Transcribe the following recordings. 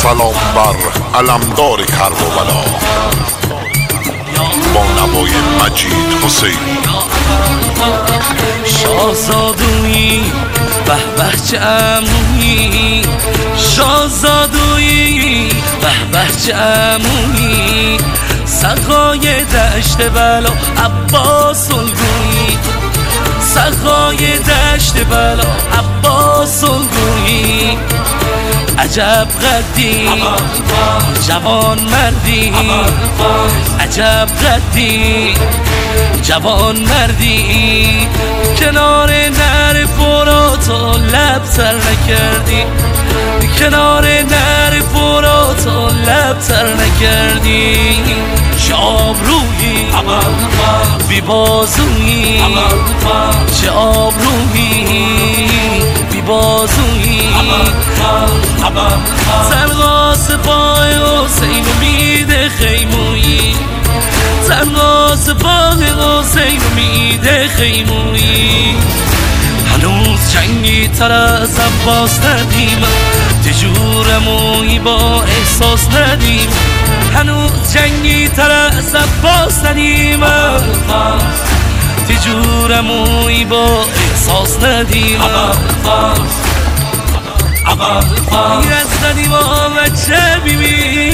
سلام بر علمدار کربلا با نوای مجید حسین. شاهزادویی به به چه عمویی، شاهزادویی به به چه عمویی، سقای دشت بلا عباس الگویی، سقای دشت بلا عباس الگویی. عجب قدی جوان مردی، عجب قدی جوان مردی، کنار نهر فرات و لب تر نکردی، کنار نهر فرات و لب تر نکردی. چه آبرویی بی بازویی، چه آبرویی بی بازویی، تنقاس پای حسین میده خیمویی، تنقاس پای حسین میده خیمویی. هنوز جنگی تر از عباس ندیم، تجورموی با احساس ندیم، هنوز جنگی تر از عباس ندیم، تجورموی با احساس ندیم. یزدانی با بچه بیبی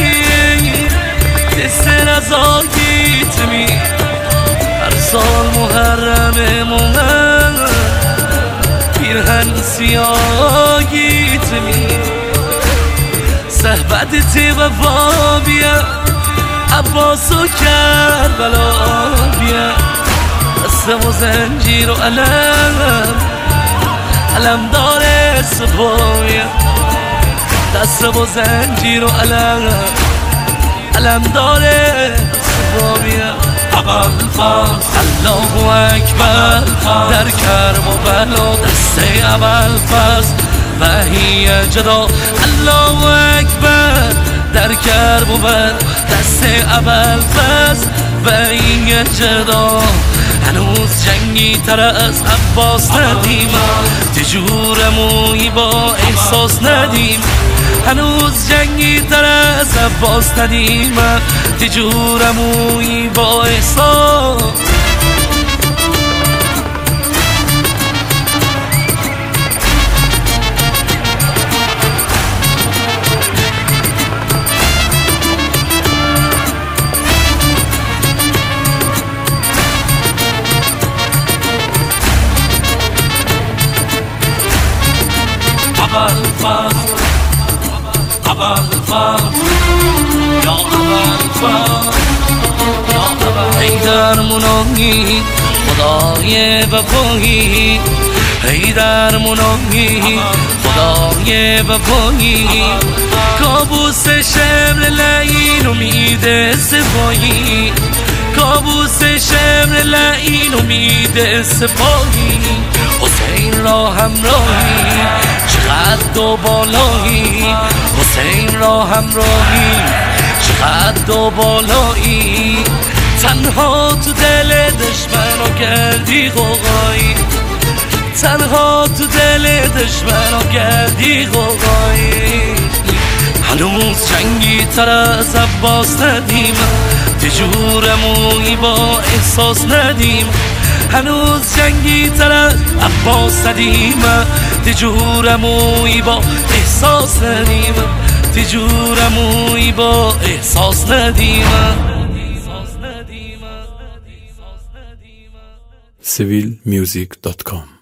دست نزاکیت می، هر سال محرم مومن پیرهن سیاگیت می، صحبت تی وفا بیا عباس و کربلا بیا، دست و زنجیر و علم داره سپاویه، دست و زنجیر و علم داره سپاویه. الله اکبر در کرب و بلا، دست اول فصل وحی جدا، الله اکبر در کرب و بلا، دست اول فصل وحی جدا. هنوز جنگی تر از عباس ندیم، تجورموی با احساس ندیم، هنوز جنگی تر از عباس ندیم، تجورموی با احساس. ای در مناهی خدای وفایی، ای در مناهی خدای وفایی، کابوس شمر لعین امید سپاهی، کابوس شمر لعین امید سپاهی. حسین را همراهی چقدر و بالایی، حسین را همراهی چقدر و بالایی، تنها تو دل دشمنو کردی غوغایی، تنها تو دل دشمنو کردی غوغایی. هنوز جنگی تر از عباس ندیم، تجورموی با احساس ندیم، هنوز جنگی تر از عباس ندیم، تجورموی با احساس ندیم، تجورموی با احساس ندیم. civilmusic.com